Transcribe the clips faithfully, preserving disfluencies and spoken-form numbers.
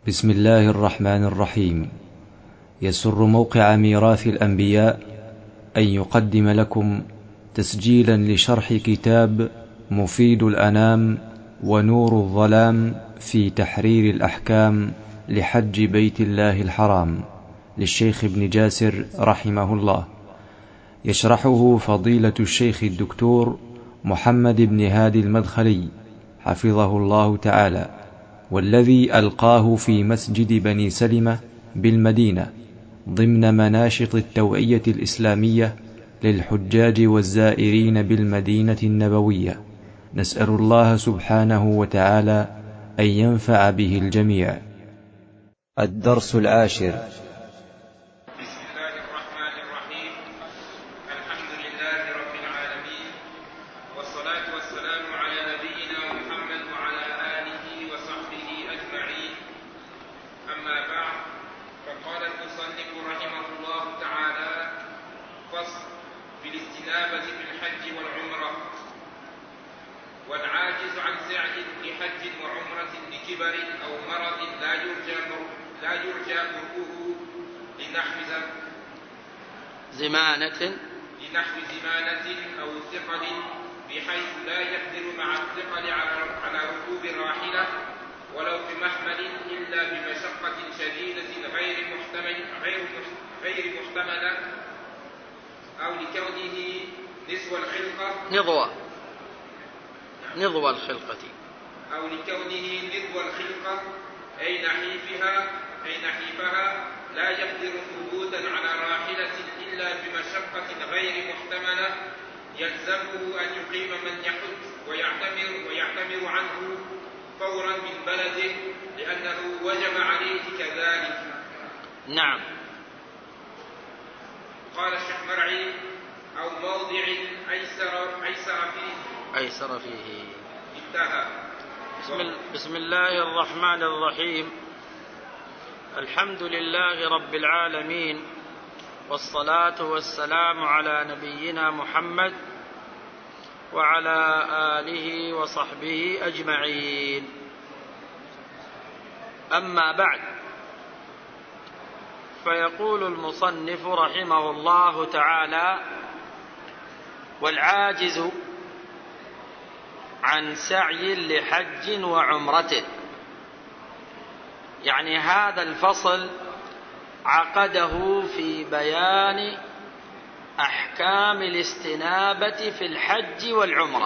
بسم الله الرحمن الرحيم. يسر موقع ميراث الأنبياء أن يقدم لكم تسجيلا لشرح كتاب مفيد الأنام ونور الظلام في تحرير الأحكام لحج بيت الله الحرام للشيخ ابن جاسر رحمه الله، يشرحه فضيلة الشيخ الدكتور محمد بن هادي المدخلي حفظه الله تعالى، والذي ألقاه في مسجد بني سلمة بالمدينة ضمن مناشط التوعية الإسلامية للحجاج والزائرين بالمدينة النبوية. نسأل الله سبحانه وتعالى أن ينفع به الجميع. الدرس العاشر. والعاجز عن سعي لحج وعمرة لكبر أو مرض لا يرجى لا يرجى برؤه لنحو زمانة لنحو زمانة أو ثقل، بحيث لا يقدر مع الثقل على ركوب الراحلة ولو بمحمل إلا بمشقة شديدة غير محتمل غير غير محتملة، أو لكونه نسو الخلقة نضوى نضوى الخلقة أو لكونه نضوى الخلقة أي نحيفها أي نحيفها لا يقدر ثبوتا على راحلة إلا بمشقة غير محتملة، يلزمه أن يقيم من يحج ويعتمر ويعتمر عنه فورا من بلده، لأنه وجب عليه كذلك. نعم. قال الشيخ مرعي: أو موضع أيسر أيسر فيه أيسر فيه. انتهى. بسم, بسم الله الرحمن الرحيم. الحمد لله رب العالمين، والصلاة والسلام على نبينا محمد وعلى آله وصحبه أجمعين. أما بعد، فيقول المصنف رحمه الله تعالى: والعاجز عن سعي لحج وعمرة. يعني هذا الفصل عقده في بيان أحكام الاستنابة في الحج والعمرة.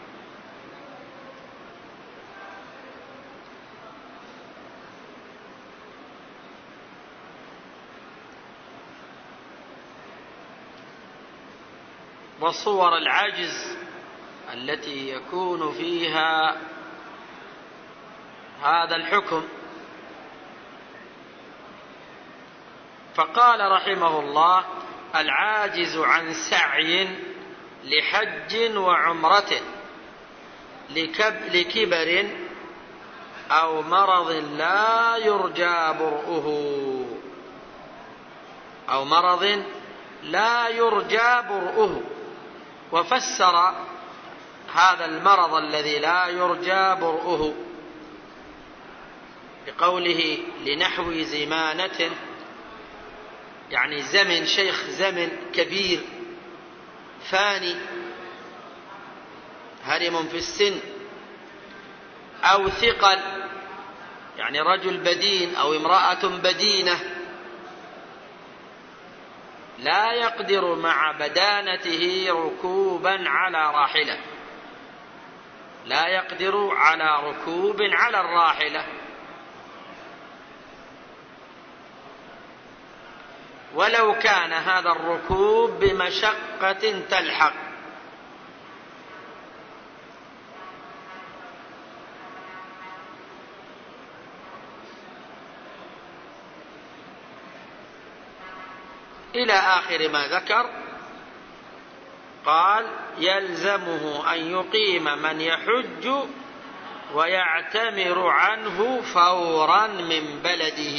وصور العجز التي يكون فيها هذا الحكم. فقال رحمه الله: العاجز عن سعي لحج وعمرة لكبر أو مرض لا يرجى برؤه أو مرض لا يرجى برؤه. وفسر هذا المرض الذي لا يرجى برؤه بقوله لنحو زمانة، يعني زمن شيخ زمن كبير فاني هرم في السن، أو ثقل يعني رجل بدين أو امرأة بدينة لا يقدر مع بدانته ركوبا على راحلة لا يقدر على ركوب على الراحلة، ولو كان هذا الركوب بمشقة تلحق. إلى آخر ما ذكر. قال: يلزمه أن يقيم من يحج ويعتمر عنه فورا من بلده،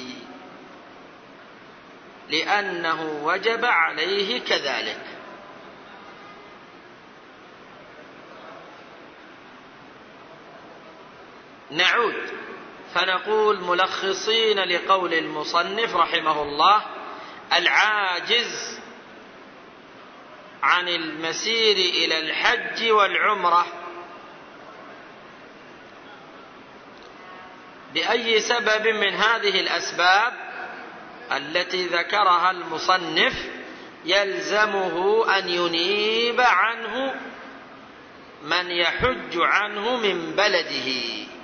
لأنه وجب عليه كذلك. نعود فنقول ملخصين لقول المصنف رحمه الله: العاجز عن المسير إلى الحج والعمرة بأي سبب من هذه الأسباب التي ذكرها المصنف يلزمه أن ينيب عنه من يحج عنه من بلده،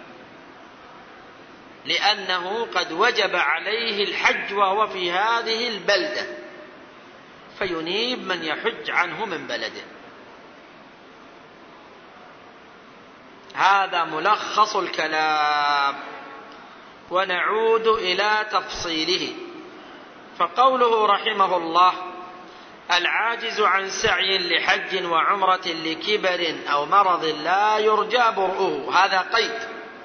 لأنه قد وجب عليه الحج وهو في هذه البلدة، فينيب من يحج عنه من بلده. هذا ملخص الكلام، ونعود إلى تفصيله. فقوله رحمه الله: العاجز عن سعي لحج وعمرة لكبر أو مرض لا يرجى برؤه، هذا قيد،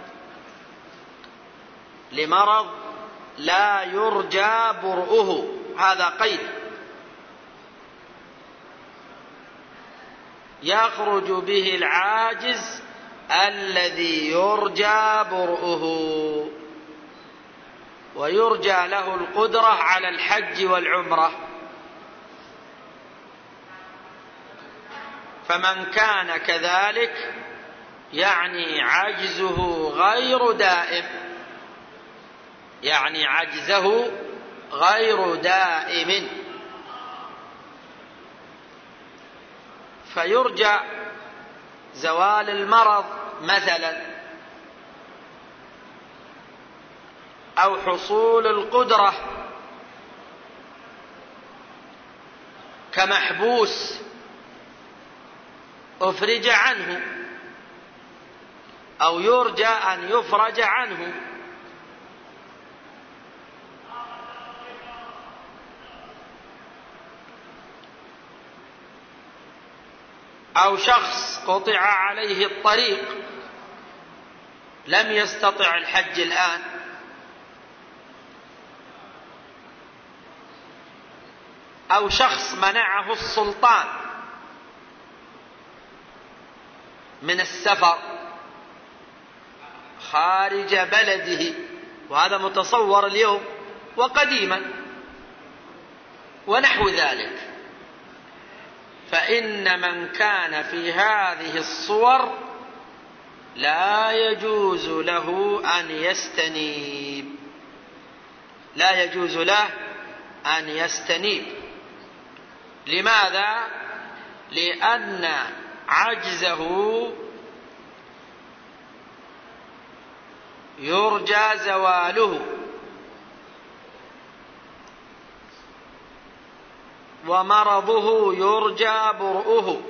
لمرض لا يرجى برؤه، هذا قيد. يخرج به العاجز الذي يرجى برؤه، ويرجى له القدرة على الحج والعمرة. فمن كان كذلك يعني عجزه غير دائم، يعني عجزه غير دائم، فيرجى زوال المرض مثلا، أو حصول القدرة كمحبوس أفرج عنه، أو يرجى أن يفرج عنه، أو شخص قطع عليه الطريق لم يستطع الحج الآن، أو شخص منعه السلطان من السفر خارج بلده، وهذا متصور اليوم وقديما ونحو ذلك. فإن من كان في هذه الصور لا يجوز له أن يستنيب، لا يجوز له أن يستنيب. لماذا؟ لأن عجزه يرجى زواله، ومرضه يرجى برؤه،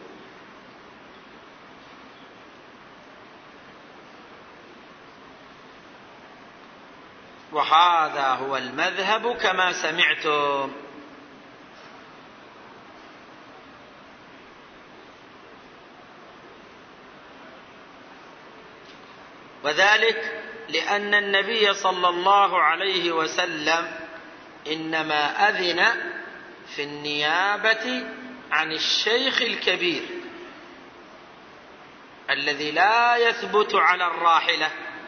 وهذا هو المذهب كما سمعتم. وذلك لأن النبي صلى الله عليه وسلم إنما أذن في النيابة عن الشيخ الكبير الذي لا يثبت على الراحلة،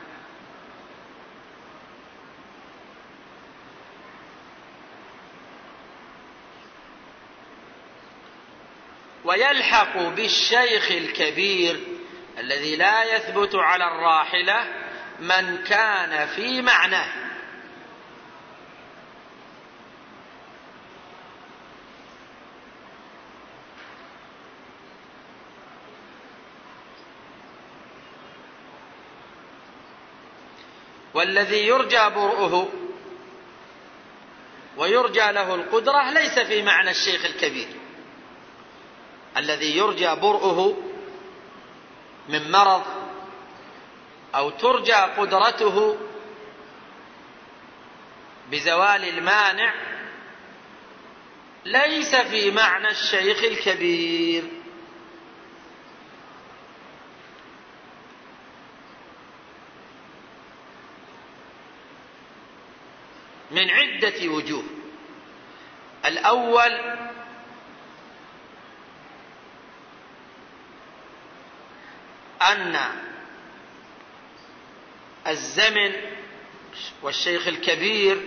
ويلحق بالشيخ الكبير الذي لا يثبت على الراحلة من كان في معناه، والذي يرجى برؤه ويرجى له القدرة ليس في معنى الشيخ الكبير. الذي يرجى برؤه من مرض أو ترجى قدرته بزوال المانع ليس في معنى الشيخ الكبير. من عدة وجوه. الأول أن الزمن والشيخ الكبير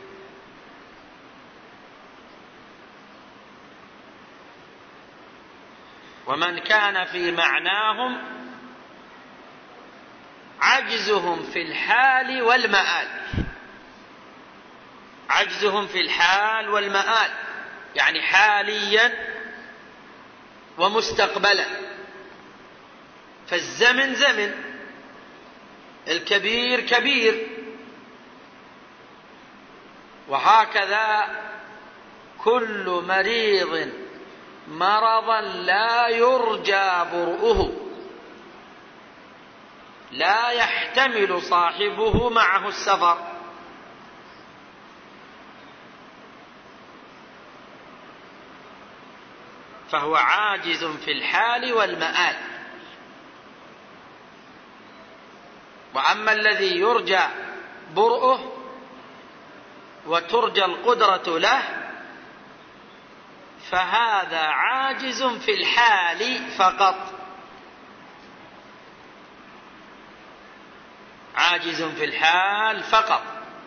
ومن كان في معناهم عجزهم في الحال والمآل. عجزهم في الحال والمآل يعني حاليا ومستقبلا. فالزمن زمن، الكبير كبير، وهكذا كل مريض مرضا لا يرجى برؤه لا يحتمل صاحبه معه السفر. فهو عاجز في الحال والمآل. وأما الذي يرجى برؤه وترجى القدرة له فهذا عاجز في الحال فقط. عاجز في الحال فقط.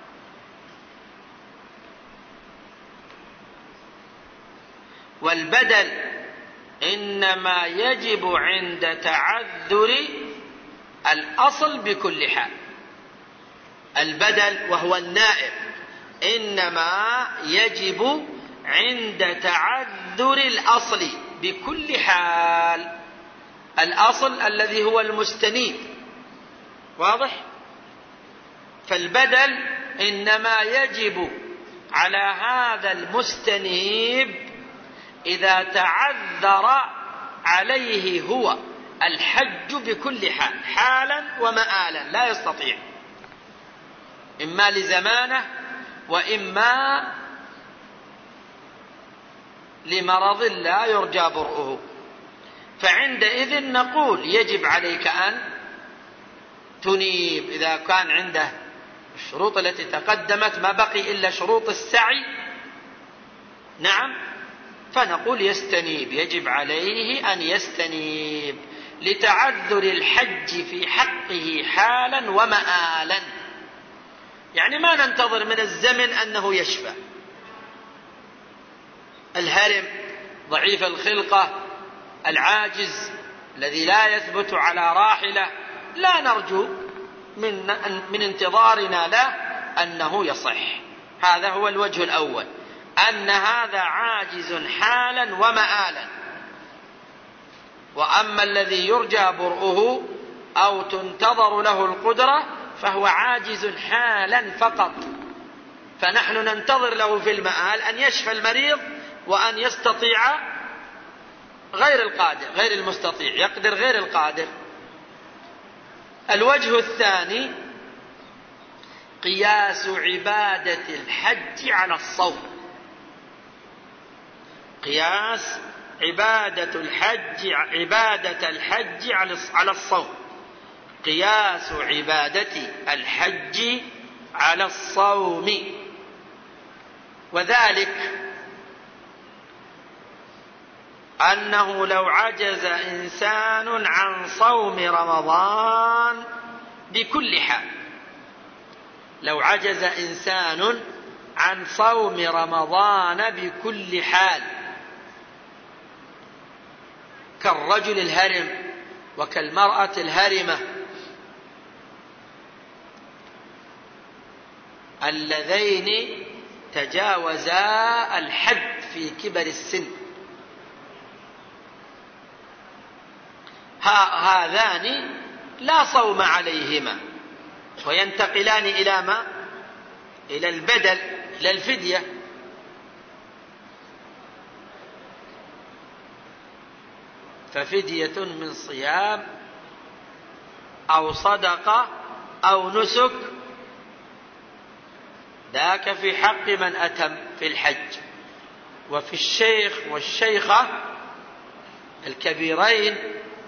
والبدل إنما يجب عند تعذر الأصل بكل حال. البدل وهو النائب إنما يجب عند تعذر الأصل بكل حال. الأصل الذي هو المستنيب، واضح؟ فالبدل إنما يجب على هذا المستنيب إذا تعذر عليه هو الحج بكل حال، حالا ومآلا، لا يستطيع، إما لزمانه وإما لمرض لا يرجى برؤه. فعندئذ نقول يجب عليك أن تنيب إذا كان عنده الشروط التي تقدمت، ما بقي إلا شروط السعي. نعم، فنقول يستنيب، يجب عليه أن يستنيب لتعذر الحج في حقه حالا ومآلا. يعني ما ننتظر من الزمن أنه يشفى. الهرم، ضعيف الخلقة، العاجز الذي لا يثبت على راحلة، لا نرجو من, من انتظارنا له أنه يصح. هذا هو الوجه الأول، أن هذا عاجز حالا ومآلا. وأما الذي يرجى برؤه أو تنتظر له القدرة فهو عاجز حالا فقط. فنحن ننتظر له في المآل أن يشفى المريض وأن يستطيع غير القادر، غير المستطيع يقدر غير القادر. الوجه الثاني قياس عبادة الحج على الصوم. قياس عبادة الحج عبادة الحج على الصوم. قياس عبادة الحج على الصوم. وذلك أنه لو عجز إنسان عن صوم رمضان بكل حال، لو عجز إنسان عن صوم رمضان بكل حال، كالرجل الهرم وكالمرأة الهرمة اللذين تجاوزا الحد في كبر السن، هذان لا صوم عليهما وينتقلان إلى ما؟ إلى البدل، إلى الفدية. ففدية من صيام أو صدقة أو نسك، ذاك في حق من أتم في الحج. وفي الشيخ والشيخة الكبيرين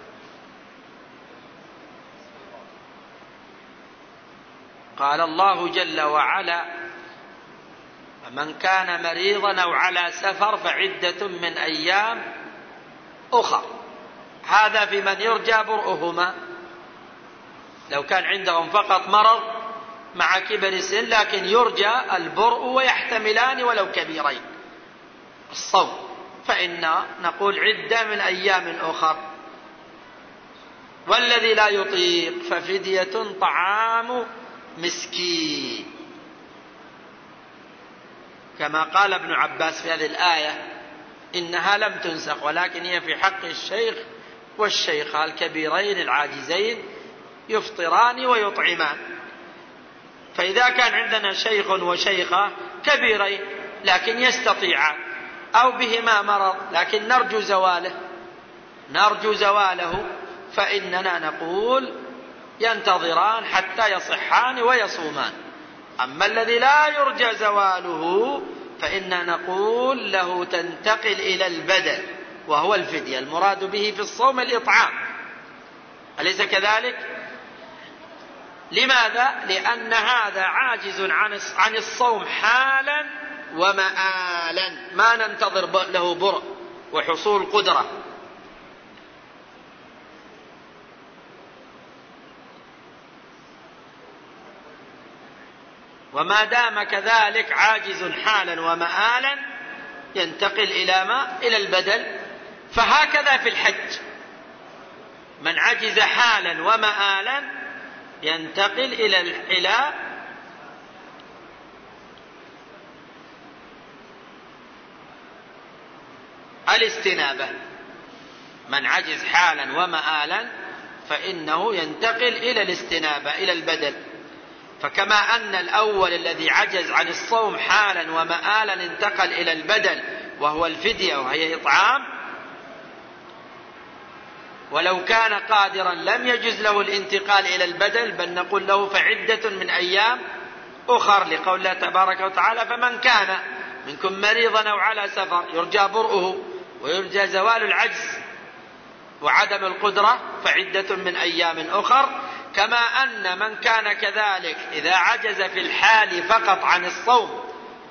قال الله جل وعلا: من كان مريضا أو على سفر فعدة من أيام أخر. هذا في من يرجى برؤهما. لو كان عندهم فقط مرض مع كبر السن لكن يرجى البرء ويحتملان ولو كبيرين الصوم، فإن نقول عدة من أيام أخر. والذي لا يطيق ففدية طعام مسكين، كما قال ابن عباس في هذه الآية إنها لم تنسخ ولكن هي في حق الشيخ والشيخة الكبيرين العاجزين يفطران ويطعمان. فإذا كان عندنا شيخ وشيخة كبيرين لكن يستطيعان أو بهما مرض لكن نرجو زواله نرجو زواله فإننا نقول ينتظران حتى يصحان ويصومان. أما الذي لا يرجى زواله فإننا نقول له تنتقل إلى البدل وهو الفدية، المراد به في الصوم الإطعام، أليس كذلك؟ لماذا؟ لأن هذا عاجز عن الصوم حالا ومآلا، ما ننتظر له برء وحصول قدرة. وما دام كذلك عاجز حالا ومآلا ينتقل إلى ما؟ إلى البدل. فهكذا في الحج من عجز حالا ومآلا ينتقل إلى إلى الاستنابة. من عجز حالا ومآلا فإنه ينتقل إلى الاستنابة إلى البدل. فكما أن الأول الذي عجز عن الصوم حالا ومآلا انتقل إلى البدل وهو الفدية وهي إطعام، ولو كان قادرا لم يجز له الانتقال إلى البدل بل نقول له فعدة من أيام أخر، لقول الله تبارك وتعالى فمن كان منكم مريضا أو على سفر يرجى برؤه ويرجى زوال العجز وعدم القدرة فعدة من أيام أخر. كما أن من كان كذلك إذا عجز في الحال فقط عن الصوم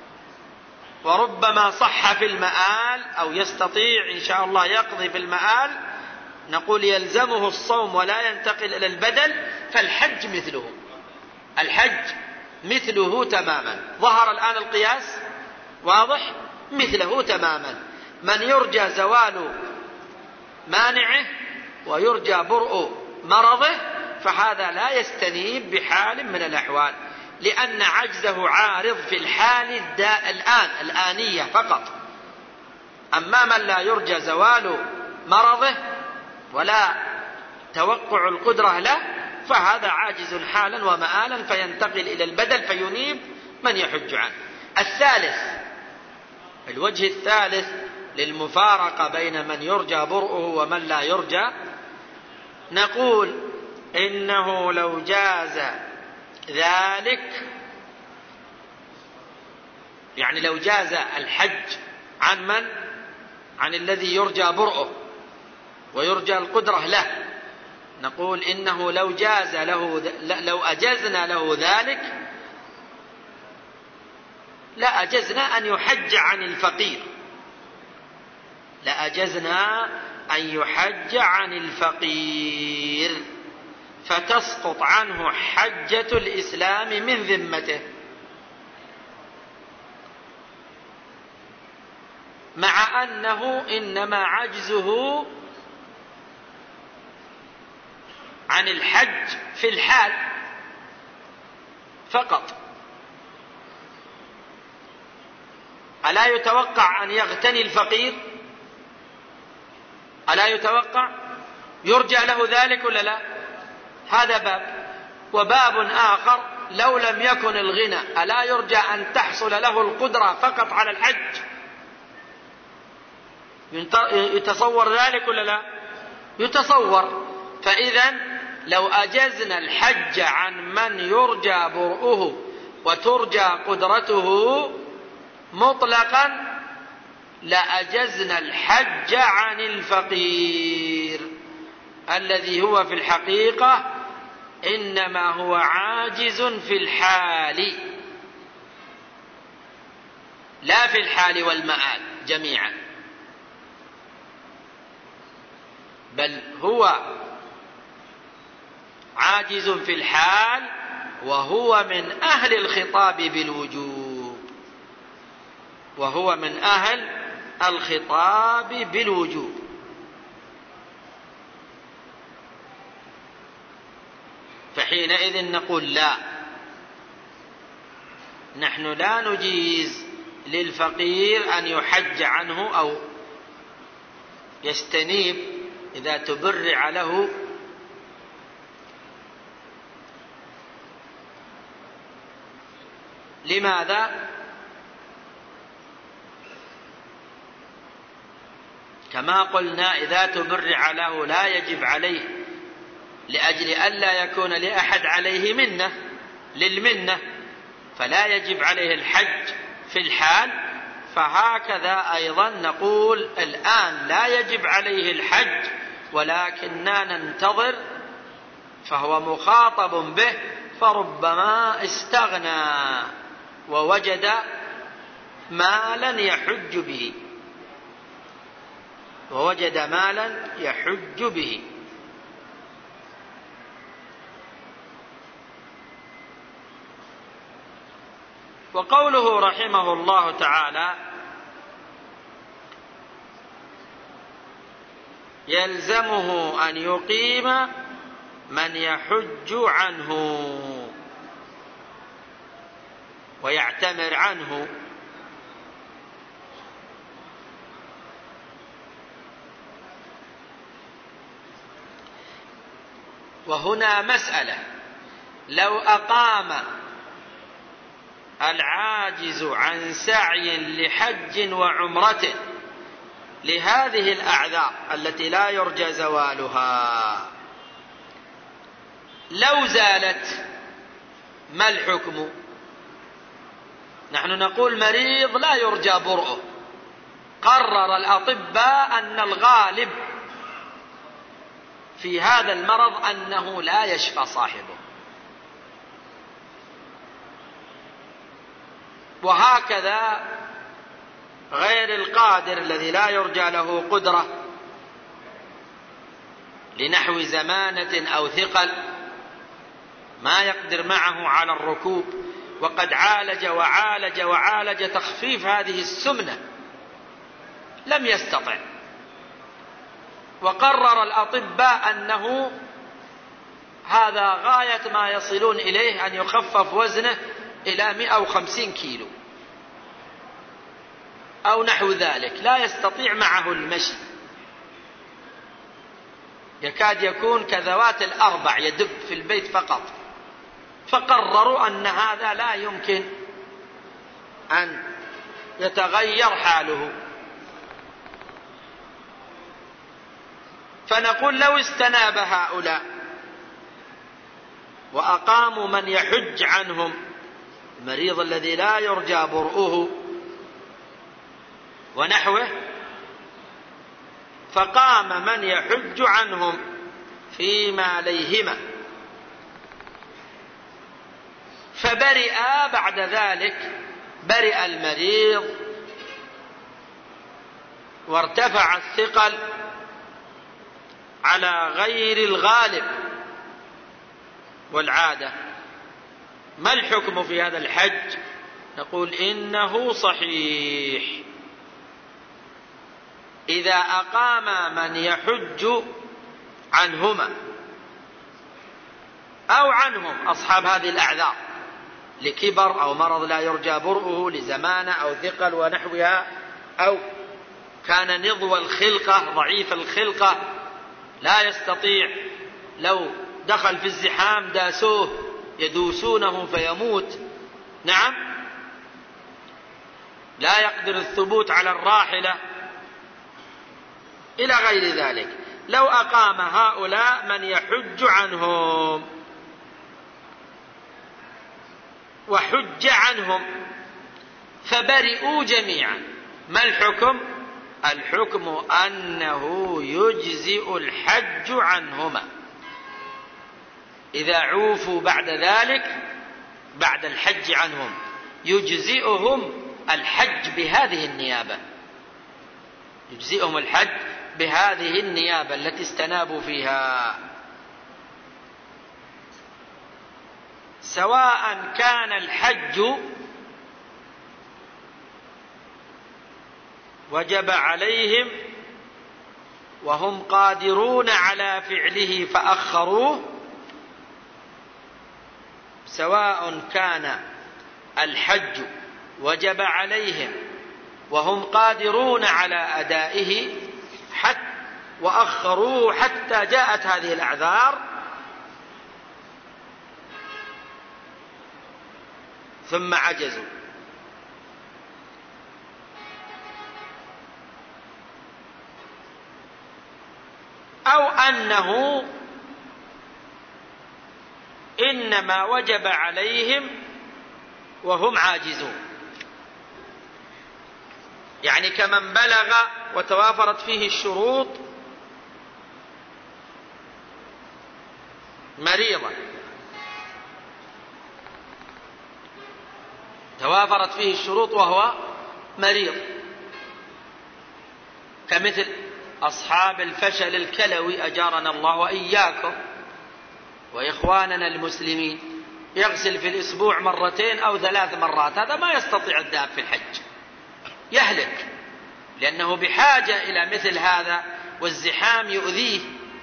وربما صح في المآل أو يستطيع إن شاء الله يقضي في المآل نقول يلزمه الصوم ولا ينتقل إلى البدل، فالحج مثله الحج مثله تماما. ظهر الآن القياس واضح؟ مثله تماما. من يرجى زوال مانعه ويرجى برء مرضه فهذا لا يستنيب بحال من الأحوال، لأن عجزه عارض في الحال الآن الآنية فقط. أما من لا يرجى زوال مرضه ولا توقع القدرة له فهذا عاجز حالا ومآلا فينتقل إلى البدل فينيب من يحج عنه. الثالث، الوجه الثالث للمفارقة بين من يرجى برؤه ومن لا يرجى، نقول إنه لو جاز ذلك، يعني لو جاز الحج عن من؟ عن الذي يرجى برؤه ويرجى القدرة له، نقول إنه لو جاز له لو أجزنا له ذلك لا أجزنا أن يحج عن الفقير لأجزنا أن يحج عن الفقير فتسقط عنه حجة الإسلام من ذمته، مع أنه إنما عجزه عن الحج في الحال فقط. ألا يتوقع أن يغتني الفقير؟ ألا يتوقع؟ يرجى له ذلك ولا لا؟ هذا باب. وباب آخر لو لم يكن الغنى ألا يرجى أن تحصل له القدرة فقط على الحج؟ يتصور ذلك ولا لا؟ يتصور. فإذا لو أجزنا الحج عن من يرجى برؤه وترجى قدرته مطلقا لأجزنا الحج عن الفقير الذي هو في الحقيقة إنما هو عاجز في الحال لا في الحال والمآل جميعا، بل هو عاجز في الحال وهو من أهل الخطاب بالوجوب، وهو من أهل الخطاب بالوجوب. فحينئذ نقول لا، نحن لا نجيز للفقير أن يحج عنه أو يستنيب إذا تبرع له. لماذا؟ كما قلنا إذا تبرع له لا يجب عليه، لأجل ألا يكون لأحد عليه منة للمنة، فلا يجب عليه الحج في الحال. فهكذا أيضا نقول الآن لا يجب عليه الحج ولكننا ننتظر، فهو مخاطب به، فربما استغنى ووجد مالا يحج به ووجد مالا يحج به. وقوله رحمه الله تعالى: يلزمه أن يقيم من يحج عنه ويعتمر عنه. وهنا مسألة: لو أقام العاجز عن سعي لحج وعمرة لهذه الأعذار التي لا يرجى زوالها، لو زالت ما الحكم؟ نحن نقول مريض لا يرجى برؤه، قرر الأطباء أن الغالب في هذا المرض أنه لا يشفى صاحبه، وهكذا غير القادر الذي لا يرجى له قدرة لنحو زمانة أو ثقل ما يقدر معه على الركوب، وقد عالج وعالج وعالج تخفيف هذه السمنة لم يستطع، وقرر الأطباء أنه هذا غاية ما يصلون إليه، أن يخفف وزنه إلى مئة وخمسين كيلو أو نحو ذلك، لا يستطيع معه المشي، يكاد يكون كذوات الأربع يدب في البيت فقط. فقرروا أن هذا لا يمكن أن يتغير حاله. فنقول لو استناب هؤلاء وأقاموا من يحج عنهم، المريض الذي لا يرجى برؤه ونحوه، فقام من يحج عنهم فيما عليهما، فبرئ بعد ذلك، برئ المريض وارتفع الثقل على غير الغالب والعادة، ما الحكم في هذا الحج؟ نقول إنه صحيح إذا أقام من يحج عنهما أو عنهم أصحاب هذه الأعذار، لكبر أو مرض لا يرجى برؤه، لزمانة أو ثقل ونحوها، أو كان نضو الخلقة ضعيف الخلقة لا يستطيع، لو دخل في الزحام داسوه يدوسونه فيموت، نعم، لا يقدر الثبوت على الراحلة إلى غير ذلك. لو أقام هؤلاء من يحج عنهم وحج عنهم فبرئوا جميعا، ما الحكم؟ الحكم أنه يجزئ الحج عنهما إذا عوفوا بعد ذلك، بعد الحج عنهم يجزئهم الحج بهذه النيابة، يجزئهم الحج بهذه النيابة التي استنابوا فيها. سواء كان الحج وجب عليهم وهم قادرون على فعله فأخروه، سواء كان الحج وجب عليهم وهم قادرون على أدائه حتى وأخروه حتى جاءت هذه الأعذار، ثم عجزوا. أو أنه إنما وجب عليهم وهم عاجزون، يعني كمن بلغ وتوافرت فيه الشروط مريضا، توافرت فيه الشروط وهو مريض، كمثل أصحاب الفشل الكلوي أجارنا الله وإياكم وإخواننا المسلمين، يغسل في الأسبوع مرتين أو ثلاث مرات، هذا ما يستطيع الذهاب في الحج، يهلك، لأنه بحاجة إلى مثل هذا والزحام يؤذيه.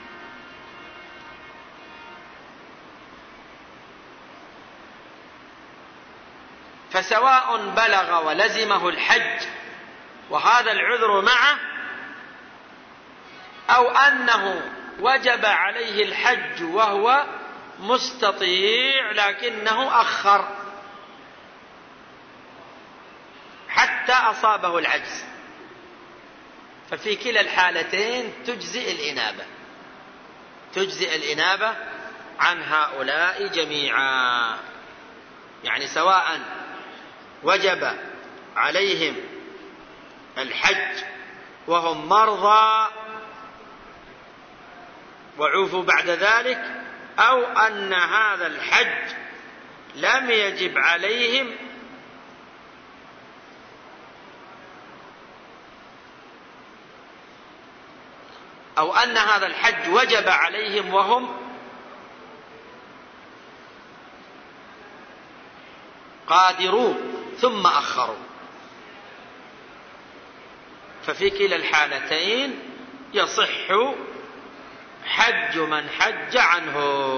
فسواء بلغ ولزمه الحج وهذا العذر معه، أو أنه وجب عليه الحج وهو مستطيع لكنه أخر حتى أصابه العجز، ففي كلا الحالتين تجزئ الإنابة، تجزئ الإنابة عن هؤلاء جميعا. يعني سواء وجب عليهم الحج وهم مرضى وعوفوا بعد ذلك، أو أن هذا الحج لم يجب عليهم أو أن هذا الحج وجب عليهم وهم قادرون ثم أخروا، ففي كلا الحالتين يصح حج من حج عنه.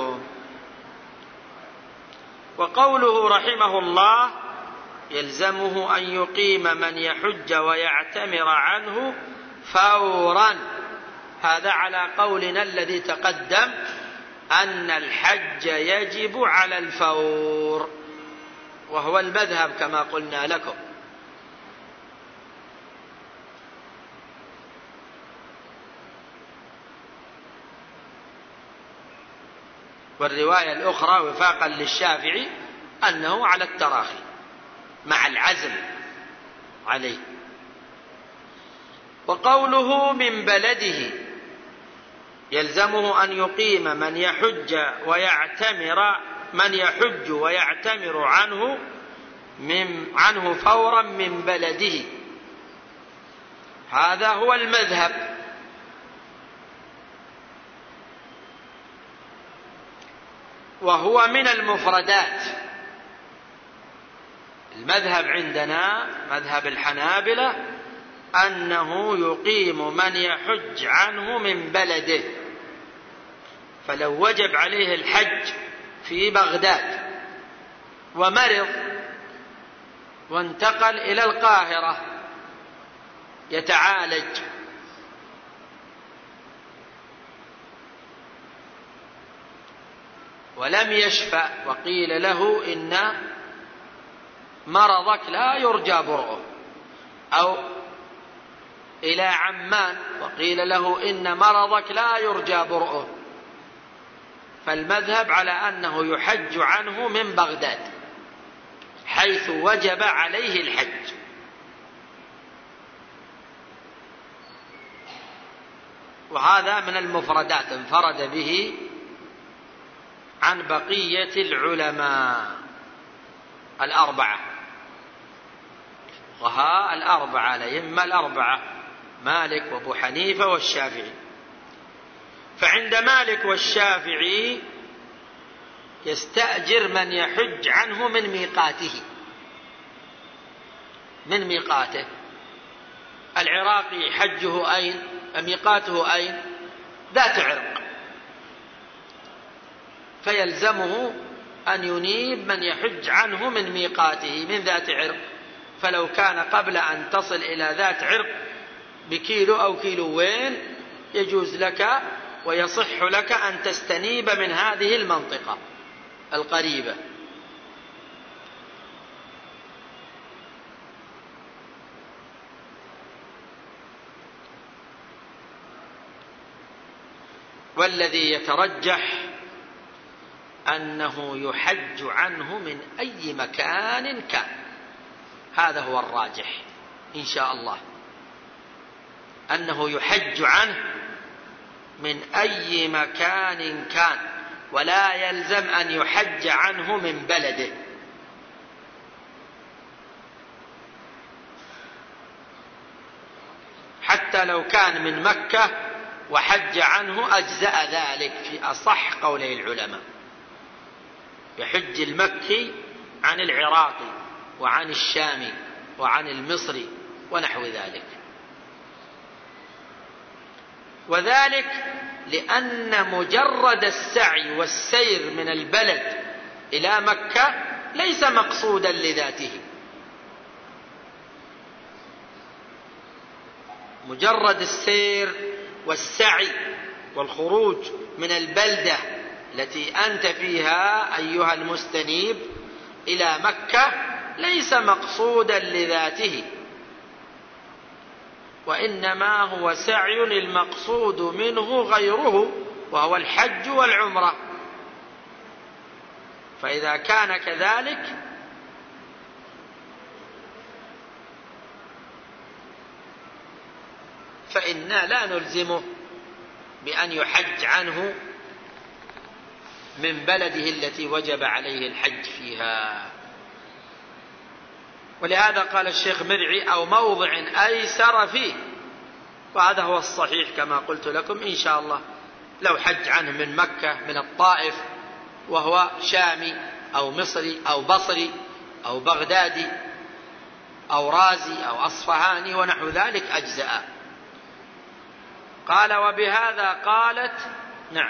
وقوله رحمه الله يلزمه أن يقيم من يحج ويعتمر عنه فورا، هذا على قولنا الذي تقدم أن الحج يجب على الفور، وهو المذهب كما قلنا لكم. والرواية الأخرى وفاقا للشافعي أنه على التراخي مع العزم عليه. وقوله من بلده يلزمه أن يقيم من يحج ويعتمر من يحج ويعتمر عنه من عنه فورا من بلده، هذا هو المذهب. وهو من المفردات، المذهب عندنا مذهب الحنابلة أنه يقيم من يحج عنه من بلده، فلو وجب عليه الحج في بغداد ومرض وانتقل إلى القاهرة يتعالج، ولم يشفى وقيل له إن مرضك لا يرجى برؤه، أو إلى عمان وقيل له إن مرضك لا يرجى برؤه، فالمذهب على أنه يحج عنه من بغداد حيث وجب عليه الحج. وهذا من المفردات انفرد به عن بقية العلماء الأربعة، الفقهاء الأربعة الأئمة الأربعة مالك وأبو حنيفة والشافعي. فعند مالك والشافعي يستأجر من يحج عنه من ميقاته، من ميقاته. العراقي حجه أين؟ ميقاته أين؟ ذات عرق، فيلزمه أن ينيب من يحج عنه من ميقاته من ذات عرق. فلو كان قبل أن تصل إلى ذات عرق بكيلو أو كيلوين يجوز لك ويصح لك أن تستنيب من هذه المنطقة القريبة. والذي يترجح أنه يحج عنه من أي مكان كان، هذا هو الراجح إن شاء الله، أنه يحج عنه من أي مكان كان، ولا يلزم أن يحج عنه من بلده. حتى لو كان من مكة وحج عنه أجزأ ذلك في أصح قولي العلماء. يحج المكي عن العراقي وعن الشامي وعن المصري ونحو ذلك. وذلك لأن مجرد السعي والسير من البلد إلى مكة ليس مقصودا لذاته. مجرد السير والسعي والخروج من البلدة التي أنت فيها أيها المستنيب إلى مكة ليس مقصودا لذاته، وإنما هو سعي المقصود منه غيره وهو الحج والعمرة. فإذا كان كذلك فإنا لا نلزمه بأن يحج عنه من بلده التي وجب عليه الحج فيها. ولهذا قال الشيخ مرعي أو موضع أيسر فيه، وهذا هو الصحيح كما قلت لكم إن شاء الله. لو حج عنه من مكة من الطائف وهو شامي أو مصري أو بصري أو بغدادي أو رازي أو أصفهاني ونحو ذلك أجزاء. قال وبهذا قالت نعم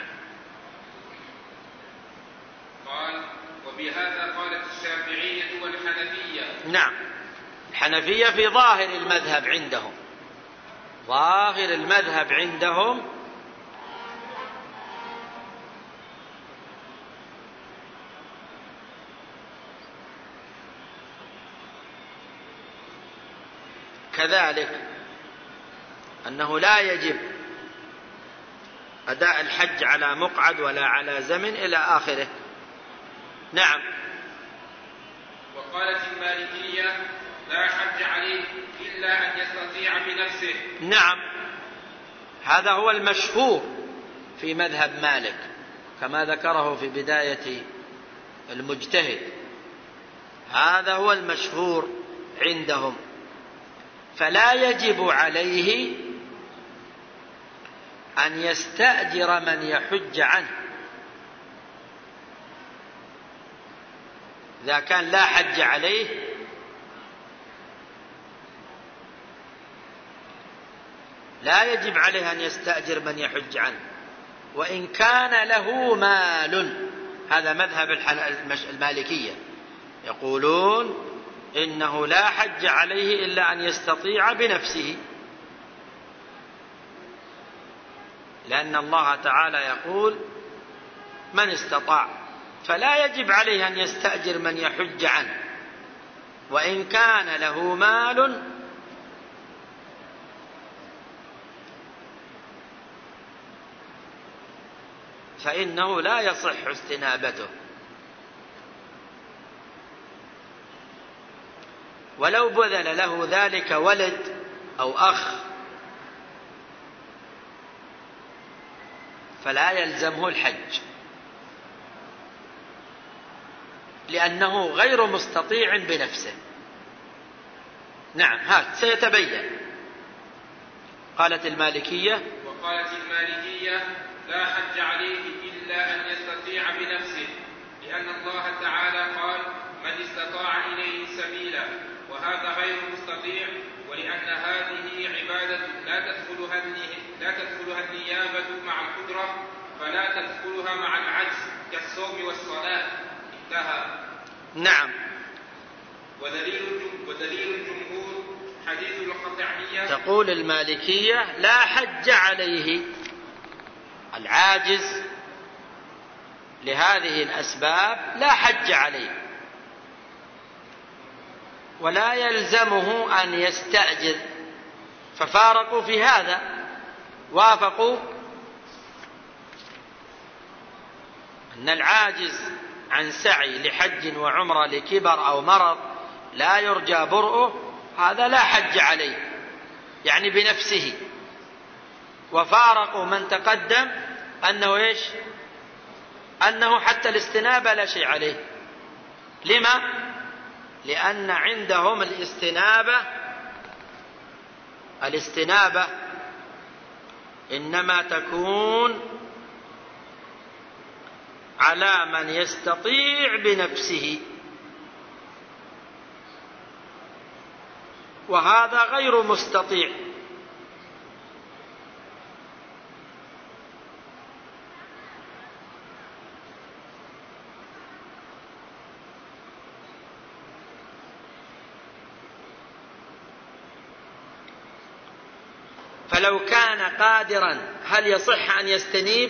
قال وبهذا قالت الشافعية والحنفية. نعم، الحنفية في ظاهر المذهب عندهم، ظاهر المذهب عندهم كذلك أنه لا يجب أداء الحج على مقعد ولا على زمن إلى آخره. نعم. وقالت المالكية لا حج عليه إلا أن يستطيع بنفسه. نعم، هذا هو المشهور في مذهب مالك كما ذكره في بداية المجتهد، هذا هو المشهور عندهم. فلا يجب عليه أن يستأجر من يحج عنه إذا كان لا حج عليه، لا يجب عليه أن يستأجر من يحج عنه وإن كان له مال. هذا مذهب المالكية، يقولون إنه لا حج عليه إلا أن يستطيع بنفسه، لأن الله تعالى يقول من استطاع، فلا يجب عليه أن يستأجر من يحج عنه وإن كان له مال فإنه لا يصح استنابته. ولو بذل له ذلك ولد أو أخ فلا يلزمه الحج، لأنه غير مستطيع بنفسه. نعم، هذا سيتبين. قالت المالكية وقالت المالكية لا حج عليه إلا أن يستطيع بنفسه، لأن الله تعالى قال من استطاع إليه سبيلا، وهذا غير مستطيع، ولأن هذه عبادة لا تدخلها لا تدخلها النيابة مع القدرة، فلا تدخلها مع العجز كالصوم والصلاة. انتهى. نعم. ودليل ودليل الجمهور حديث القطعية. تقول المالكية لا حج عليه، العاجز لهذه الأسباب لا حج عليه، ولا يلزمه أن يستأجر، ففارقوا في هذا، وافقوا أن العاجز عن سعي لحج وعمرة لكبر أو مرض لا يرجى برؤه هذا لا حج عليه، يعني بنفسه. وفارقوا من تقدم أنه إيش؟ أنه حتى الاستنابة لا شيء عليه. لما؟ لأن عندهم الاستنابة الاستنابة إنما تكون على من يستطيع بنفسه، وهذا غير مستطيع. فلو كان قادرا هل يصح أن يستنيب؟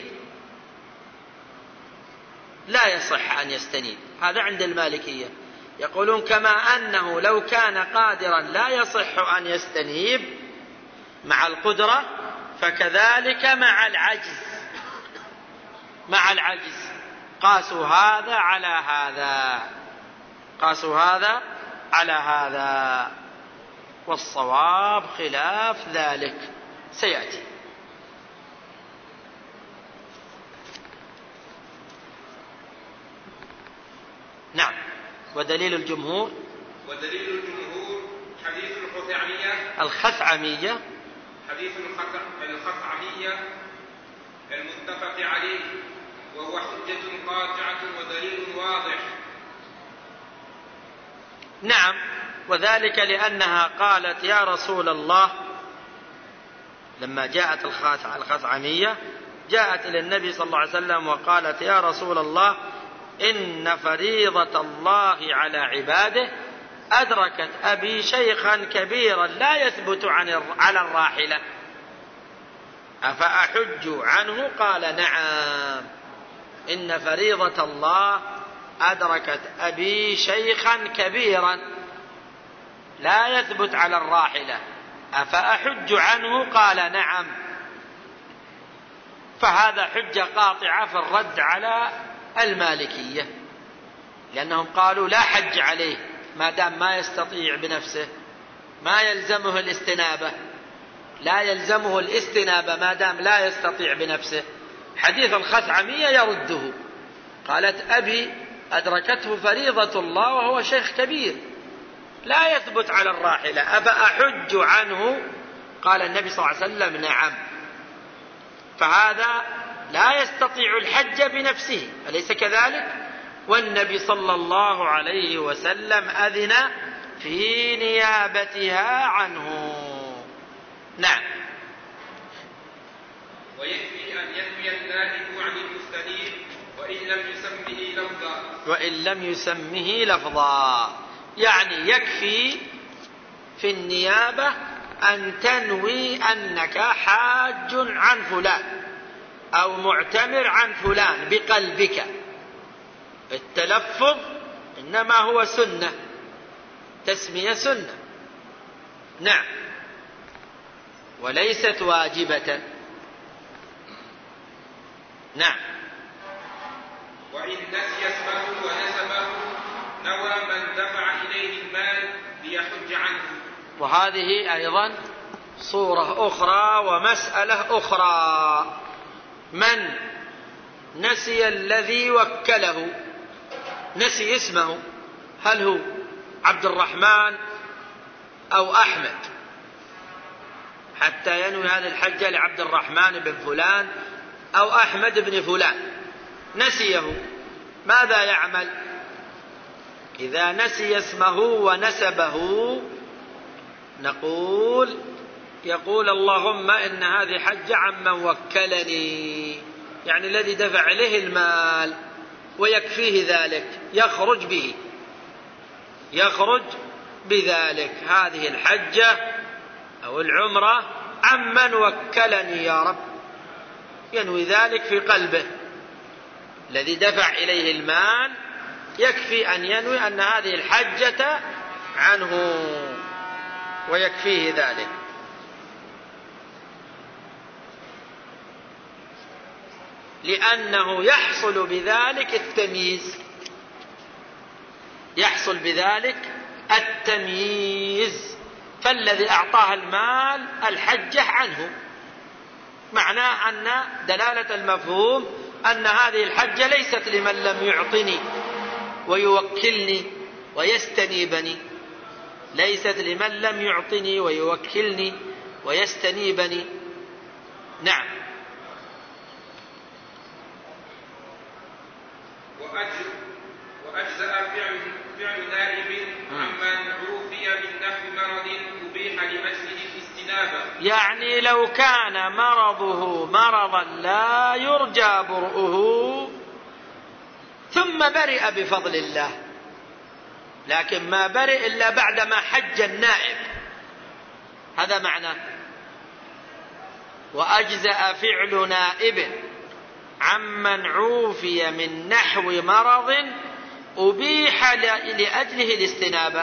لا يصح أن يستنيب. هذا عند المالكية، يقولون كما أنه لو كان قادرا لا يصح أن يستنيب مع القدرة، فكذلك مع العجز مع العجز قاسوا هذا على هذا قاسوا هذا على هذا والصواب خلاف ذلك سيأتي. نعم. ودليل الجمهور ودليل الجمهور حديث الخثعمية الخثعمية حديث الخثعمية المتفق عليه، وهو حجة قاطعة ودليل واضح. نعم. وذلك لأنها قالت يا رسول الله، لما جاءت الخثعمية جاءت إلى النبي صلى الله عليه وسلم وقالت يا رسول الله إن فريضة الله على عباده أدركت أبي شيخا كبيرا لا يثبت عن على الراحلة أفأحج عنه؟ قال نعم، إن فريضة الله أدركت أبي شيخا كبيرا لا يثبت على الراحلة أفأحج عنه؟ قال نعم. فهذا حجة قاطعة في الرد على المالكية، لأنهم قالوا لا حج عليه ما دام ما يستطيع بنفسه، ما يلزمه الاستنابة لا يلزمه الاستنابة ما دام لا يستطيع بنفسه. حديث الخثعمية يرده، قالت أبي أدركته فريضة الله وهو شيخ كبير لا يثبت على الراحلة أفأحج عنه؟ قال النبي صلى الله عليه وسلم نعم. فهذا لا يستطيع الحج بنفسه، أليس كذلك؟ والنبي صلى الله عليه وسلم أذن في نيابتها عنه. نعم. ويكفي أن ينوي النائب عن المستنيب وإن لم يسمه لفظا وإن لم يسمه لفظا يعني يكفي في النيابة أن تنوي أنك حاج عن فلان أو معتمر عن فلان بقلبك. التلفظ إنما هو سنة، تسمية سنة. نعم. وليست واجبة. نعم. وإن نسي اسمه ونسبه نوى من دفع إليه المال ليحج عنه. وهذه أيضا صورة أخرى ومسألة أخرى. من نسي الذي وكله، نسي اسمه، هل هو عبد الرحمن أو أحمد، حتى ينوي هذه الحجة لعبد الرحمن بن فلان أو أحمد بن فلان، نسيه ماذا يعمل؟ إذا نسي اسمه ونسبه نقول يقول اللهم إن هذه حجة عمن وكلني، يعني الذي دفع إليه المال، ويكفيه ذلك، يخرج به يخرج بذلك هذه الحجة أو العمرة عمن وكلني يا رب، ينوي ذلك في قلبه. الذي دفع إليه المال يكفي أن ينوي أن هذه الحجة عنه ويكفيه ذلك. لأنه يحصل بذلك التمييز يحصل بذلك التمييز فالذي أعطاه المال الحجة عنه، معناه أن دلالة المفهوم أن هذه الحجة ليست لمن لم يعطني ويوكلني ويستنيبني، ليست لمن لم يعطني ويوكلني ويستنيبني. نعم. وأجزأ فعل, فعل نائب عمن عوفي بالنحو مرض أبيح لأجله الاستنابة، يعني لو كان مرضه مرضا لا يرجى برؤه ثم برئ بفضل الله، لكن ما برئ إلا بعدما حج النائب، هذا معناه. وأجزأ فعل نائب عمن عوفي من نحو مرض أبيح لأجله الاستنابة،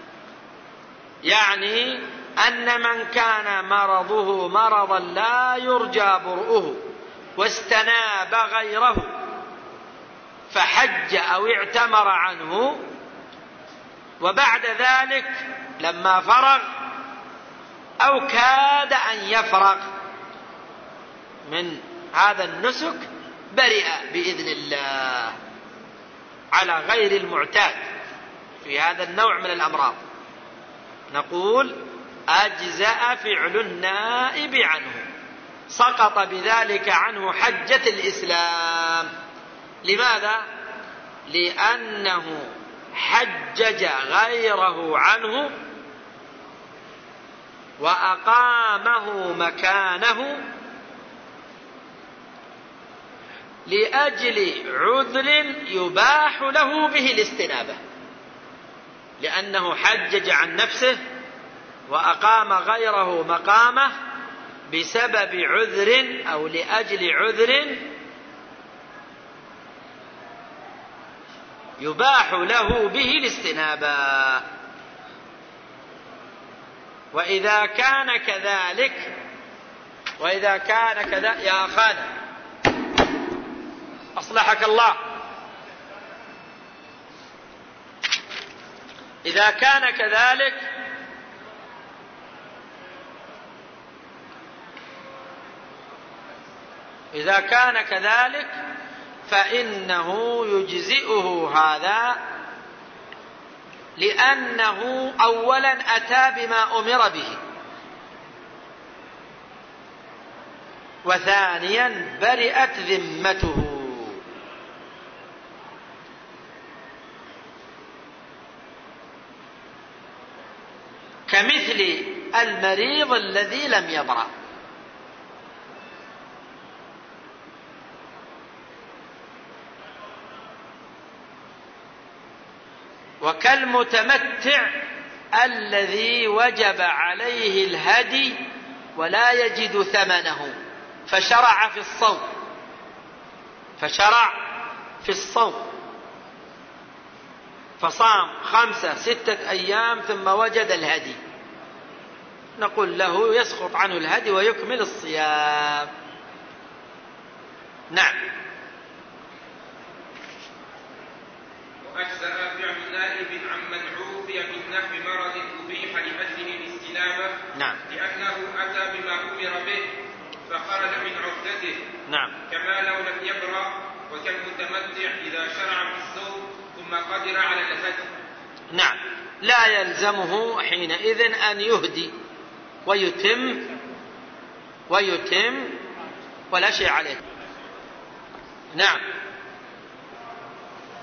يعني أن من كان مرضه مرضا لا يرجى برؤه واستناب غيره فحج أو اعتمر عنه، وبعد ذلك لما فرغ أو كاد أن يفرغ من هذا النسك برئ بإذن الله على غير المعتاد في هذا النوع من الأمراض. نقول أجزأ فعل النائب عنه، سقط بذلك عنه حجة الإسلام. لماذا؟ لأنه حجج غيره عنه وأقامه مكانه لأجل عذر يباح له به الاستنابة، لأنه حجج عن نفسه وأقام غيره مقامه بسبب عذر أو لأجل عذر يباح له به الاستنابة. وإذا كان كذلك وإذا كان كذلك يا أخانا أصلحك الله، إذا كان كذلك إذا كان كذلك فإنه يجزئه هذا، لأنه أولا أتى بما أمر به، وثانيا برئت ذمته، كمثل المريض الذي لم يبرأ. وكالمتمتع الذي وجب عليه الهدي ولا يجد ثمنه فشرع في الصوم فشرع في الصوم فصام خمسة ستة أيام ثم وجد الهدي، نقول له يسقط عنه الهدي ويكمل الصيام. نعم. وأجزأ فعل نائب عمن عوفي بالنحو مرض أبيح لأجله الاستنابة، نعم، لأنه أتى بما أمر به فخرج من عهدته، نعم، كما لو لم يبرأ. وكالمتمتع إذا شرع في الصوم ثم قدر على الهدي. نعم، لا يلزمه حينئذ أن يهدي ويتم ويتم ولا شيء عليه. نعم.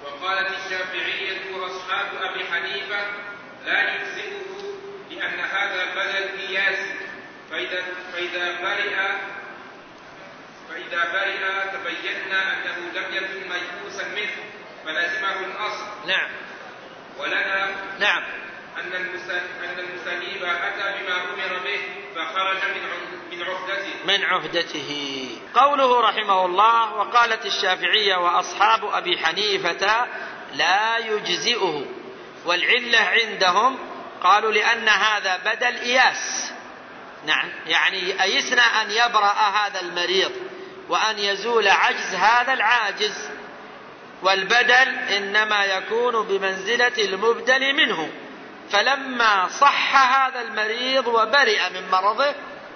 وقالت الشافعية وأصحاب أبي حنيفة لا يجزئه لأن هذا بدل قياس، فإذا, فإذا برئ فإذا برئ تبينا أنه لم يكن ميؤوسا منه فلازمه الأصل. نعم. ولنا نعم. أن المستنيب أتى بما أمر به فخرج من عهدته من عهدته. قوله رحمه الله: وقالت الشافعية وأصحاب أبي حنيفة لا يجزئه، والعلة عندهم قالوا لأن هذا بدل إياس. نعم، يعني أيسنا أن يبرأ هذا المريض وأن يزول عجز هذا العاجز، والبدل إنما يكون بمنزلة المبدل منه. فلما صح هذا المريض وبرئ من مرضه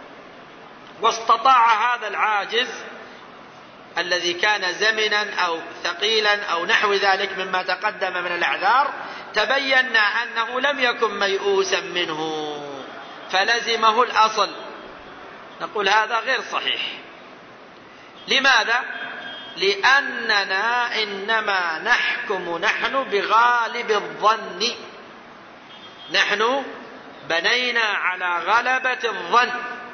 واستطاع هذا العاجز الذي كان زمنا أو ثقيلا أو نحو ذلك مما تقدم من الأعذار، تبينا أنه لم يكن ميؤوسا منه فلزمه الأصل. نقول هذا غير صحيح. لماذا؟ لأننا إنما نحكم نحن بغالب الظن. نحن بنينا على غلبة الظن،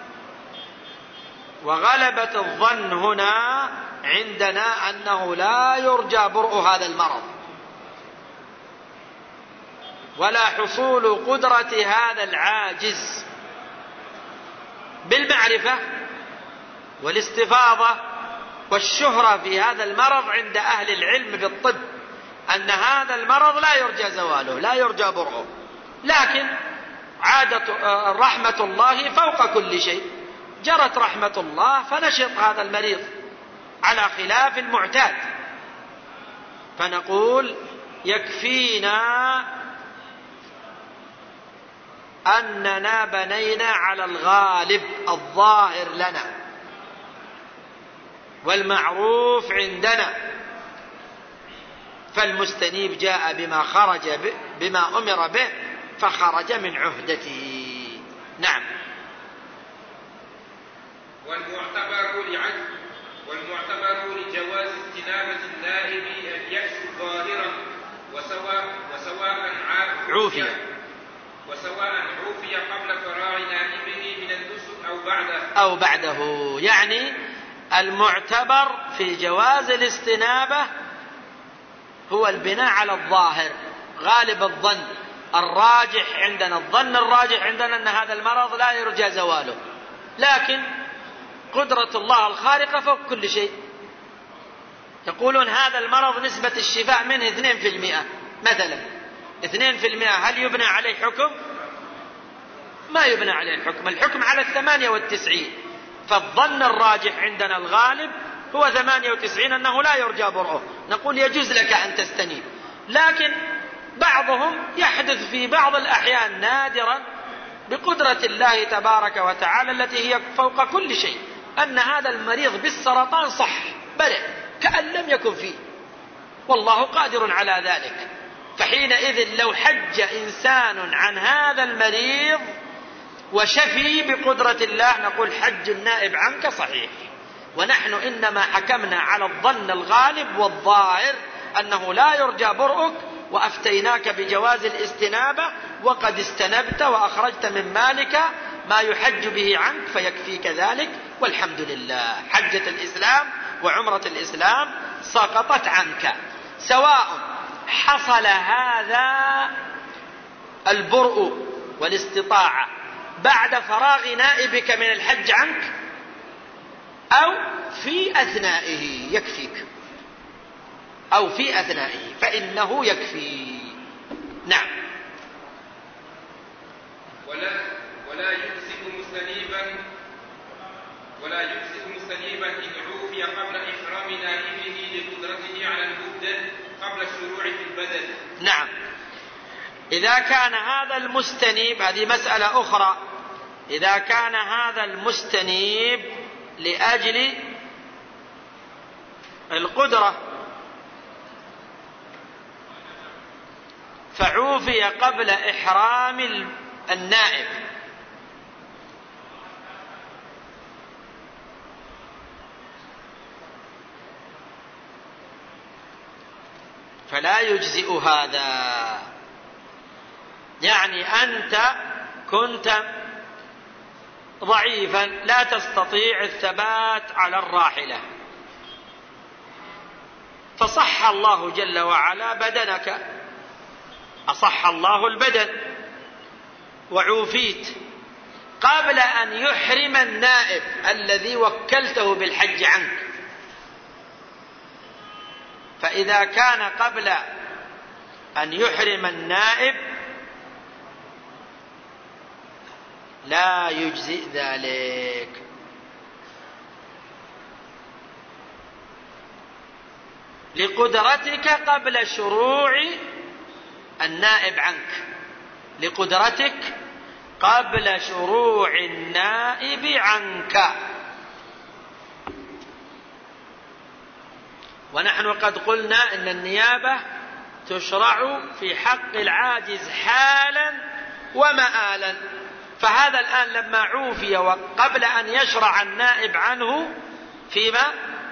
وغلبة الظن هنا عندنا أنه لا يرجى برء هذا المرض ولا حصول قدرة هذا العاجز، بالمعرفة والاستفاضة والشهرة في هذا المرض عند أهل العلم بالطب أن هذا المرض لا يرجى زواله، لا يرجى برؤه. لكن عادة رحمة الله فوق كل شيء، جرت رحمة الله فنشط هذا المريض على خلاف المعتاد. فنقول يكفينا أننا بنينا على الغالب الظاهر لنا والمعروف عندنا، فالمستنيب جاء بما خرج بما أمر به فخرج من عهدته. نعم. والمعتبر لعجز والمعتبر لجواز استنابة النائب اليأس ظاهرا وسواء وسواء عوفي وسواء عوفي قبل فراغ نائبه من النسك أو بعده أو بعده. يعني المعتبر في جواز الاستنابة هو البناء على الظاهر، غالب الظن الراجح عندنا. الظن الراجح عندنا أن هذا المرض لا يرجى زواله، لكن قدرة الله الخارقة فوق كل شيء. يقولون هذا المرض نسبة الشفاء منه اثنين في المئة مثلا. اثنين في المئة هل يبنى عليه حكم؟ ما يبنى عليه الحكم. الحكم على الثمانية والتسعين. فالظن الراجح عندنا الغالب هو ثمانية وتسعين أنه لا يرجى برؤه. نقول يجوز لك أن تستنيب، لكن بعضهم يحدث في بعض الأحيان نادرا بقدرة الله تبارك وتعالى التي هي فوق كل شيء أن هذا المريض بالسرطان صح برئ كأن لم يكن فيه، والله قادر على ذلك. فحينئذ لو حج إنسان عن هذا المريض وشفي بقدرة الله نقول حج النائب عنك صحيح. ونحن إنما حكمنا على الظن الغالب والظاهر أنه لا يرجى برؤك، وأفتيناك بجواز الاستنابة، وقد استنبت وأخرجت من مالك ما يحج به عنك فيكفيك ذلك، والحمد لله. حجة الإسلام وعمرة الإسلام سقطت عنك، سواء حصل هذا البرء والاستطاعة بعد فراغ نائبك من الحج عنك أو في أثنائه يكفيك، أو في أثنائه فإنه يكفي. نعم. ولا ولا يجزئ مستنيبا ولا يجزئ مستنيبا إن عوفي قبل إحرام نائبه لقدرته على المبدل قبل الشروع في البدل. نعم. إذا كان هذا المستنيب، هذه مسألة أخرى، إذا كان هذا المستنيب لأجل القدرة فعوفي قبل إحرام النائب، فلا يجزئ هذا. يعني أنت كنت ضعيفا لا تستطيع الثبات على الراحلة، فصح الله جل وعلا بدنك، أصح الله البدن وعوفيت قبل أن يحرم النائب الذي وكلته بالحج عنك. فإذا كان قبل أن يحرم النائب لا يجزئ ذلك. لقدرتك قبل شروع النائب عنك، لقدرتك قبل شروع النائب عنك. ونحن قد قلنا إن النيابة تشرع في حق العاجز حالا ومآلا. فهذا الآن لما عوفي وقبل أن يشرع النائب عنه فيما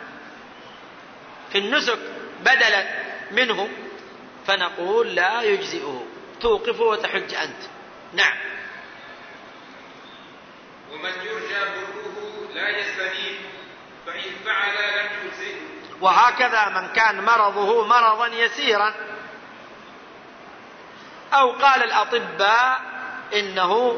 في النسك بدلا منه، فنقول لا يجزئه، توقف وتحج أنت. نعم. ومن يرجى بره لا يستنيب فإن فعل لم يجزئه. وهكذا من كان مرضه مرضا يسيرا، أو قال الأطباء إنه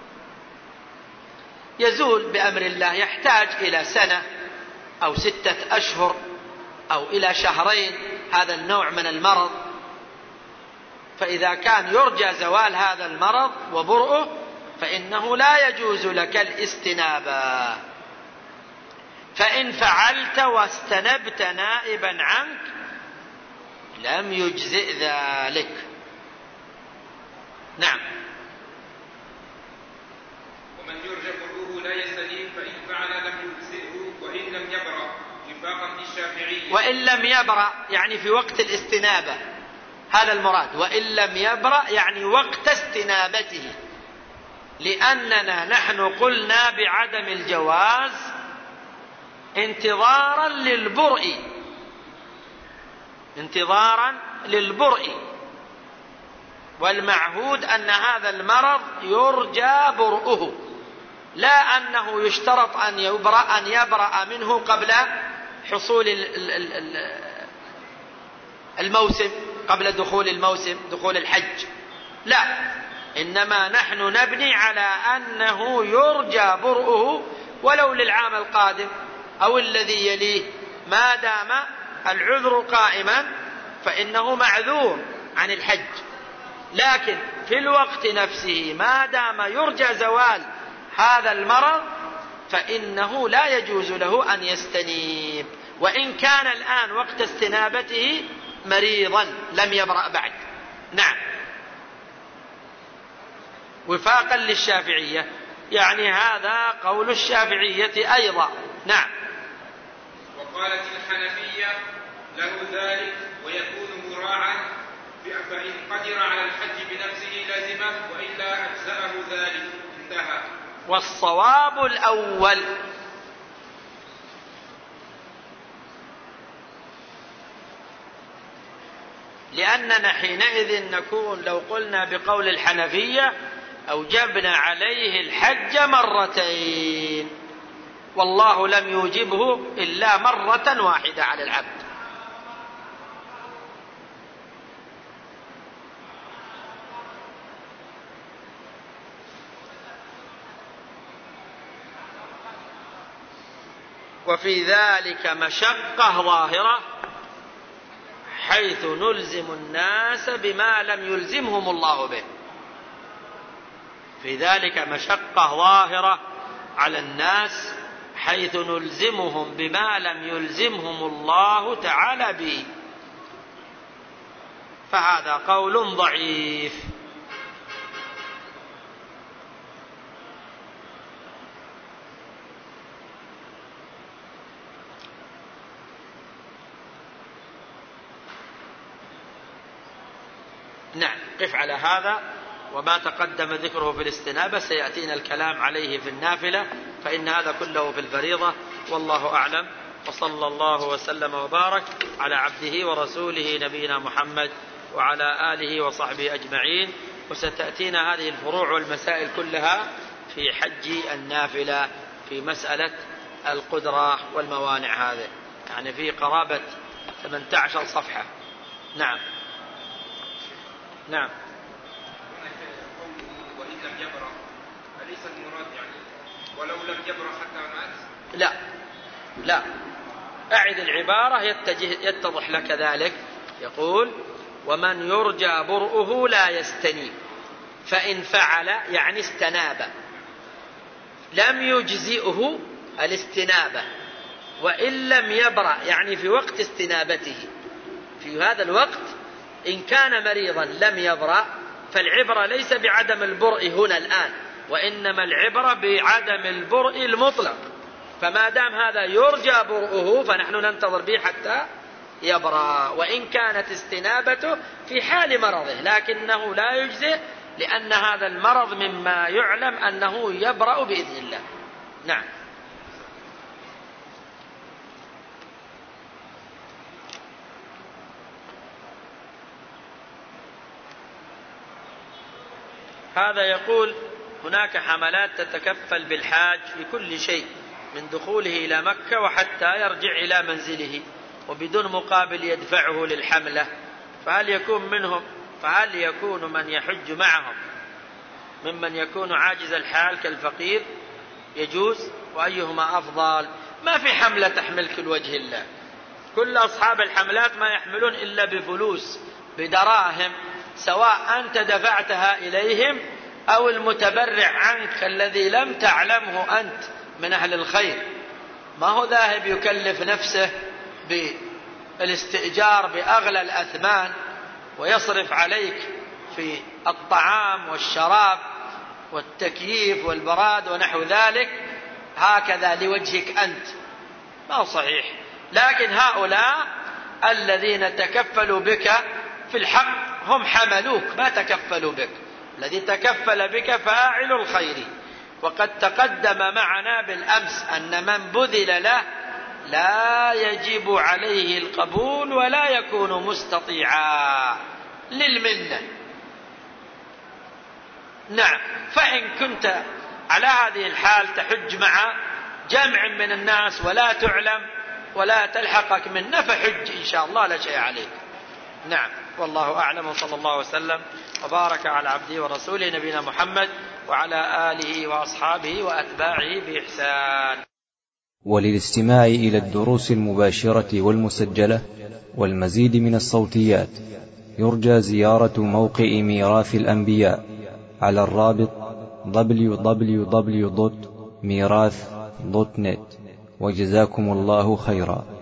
يزول بأمر الله، يحتاج إلى سنة أو ستة أشهر أو إلى شهرين، هذا النوع من المرض. فإذا كان يرجى زوال هذا المرض وبرؤه فإنه لا يجوز لك الاستنابة. فإن فعلت واستنبت نائبا عنك لم يجزئ ذلك. نعم. ومن يرجى بره لا يستنيب فإن فعل لم يجزئه وإن لم يبرأ، وفاقا للشافعية. وإن لم يبرأ يعني في وقت الاستنابة، هذا المراد. وإن لم يبرأ يعني وقت استنابته، لأننا نحن قلنا بعدم الجواز انتظارا للبرء، انتظارا للبرء، والمعهود أن هذا المرض يرجى برؤه، لا أنه يشترط أن يبرأ, أن يبرأ منه قبل حصول الموسم، قبل دخول الموسم، دخول الحج. لا، إنما نحن نبني على أنه يرجى برؤه ولو للعام القادم أو الذي يليه، ما دام العذر قائما فإنه معذور عن الحج. لكن في الوقت نفسه ما دام يرجى زوال هذا المرض فإنه لا يجوز له أن يستنيب، وإن كان الآن وقت استنابته مريضا لم يبرأ بعد. نعم. وفاقا للشافعية، يعني هذا قول الشافعية أيضا. نعم. وقالت الحنفية له ذلك ويكون مراعا، فإن قدر على الحج بنفسه لزمه وإلا أجزأه ذلك. انتهى. والصواب الأول، لأننا حينئذ نكون لو قلنا بقول الحنفية أوجبنا عليه الحج مرتين، والله لم يوجبه إلا مرة واحدة على العبد. وفي ذلك مشقة ظاهرة حيث نلزم الناس بما لم يلزمهم الله به. في ذلك مشقة ظاهرة على الناس حيث نلزمهم بما لم يلزمهم الله تعالى به، فهذا قول ضعيف. نعم. قف على هذا، وما تقدم ذكره في الاستنابة سيأتينا الكلام عليه في النافلة، فإن هذا كله في الفريضة، والله أعلم. وصلى الله وسلم وبارك على عبده ورسوله نبينا محمد وعلى آله وصحبه أجمعين. وستأتينا هذه الفروع والمسائل كلها في حج النافلة في مسألة القدرة والموانع، هذه يعني في قرابة ثمانية عشر صفحة. نعم نعم. وإن لم يبرأ أليس المراد يعني ولو لم يبرأ حتى مات؟ لا لا، أعد العبارة يتجه يتضح لك ذلك. يقول: ومن يرجى برؤه لا يستنيب، فإن فعل يعني استناب لم يجزئه الاستنابة، وإن لم يبرأ يعني في وقت استنابته، في هذا الوقت إن كان مريضا لم يبرأ، فالعبرة ليس بعدم البرء هنا الآن، وإنما العبرة بعدم البرء المطلق. فما دام هذا يرجى برؤه فنحن ننتظر به حتى يبرأ، وإن كانت استنابته في حال مرضه، لكنه لا يجزئ لأن هذا المرض مما يعلم أنه يبرأ بإذن الله. نعم. هذا يقول: هناك حملات تتكفل بالحاج في كل شيء من دخوله إلى مكة وحتى يرجع إلى منزله وبدون مقابل يدفعه للحملة، فهل يكون منهم فهل يكون من يحج معهم ممن يكون عاجز الحال كالفقير؟ يجوز؟ وأيهما أفضل؟ ما في حملة تحملك لوجه الله، كل أصحاب الحملات ما يحملون إلا بفلوس بدراهم، سواء أنت دفعتها إليهم أو المتبرع عنك الذي لم تعلمه أنت من أهل الخير، ما هو ذاهب يكلف نفسه بالاستئجار بأغلى الأثمان ويصرف عليك في الطعام والشراب والتكييف والبراد ونحو ذلك هكذا لوجهك أنت، ما هو صحيح. لكن هؤلاء الذين تكفلوا بك في الحق هم حملوك ما تكفلوا بك، الذي تكفل بك فاعل الخير. وقد تقدم معنا بالأمس أن من بذل له لا يجب عليه القبول ولا يكون مستطيعا للمنة. نعم. فإن كنت على هذه الحال تحج مع جمع من الناس ولا تعلم ولا تلحقك منه فحج إن شاء الله لا شيء عليك. نعم. والله أعلم، وصلى الله وسلم وبارك على عبده ورسوله نبينا محمد وعلى آله وأصحابه وأتباعه بإحسان. وللاستماع إلى الدروس المباشرة والمسجلة والمزيد من الصوتيات يرجى زيارة موقع ميراث الأنبياء على الرابط دبليو دبليو دبليو دوت ميراث دوت نت. وجزاكم الله خيرا.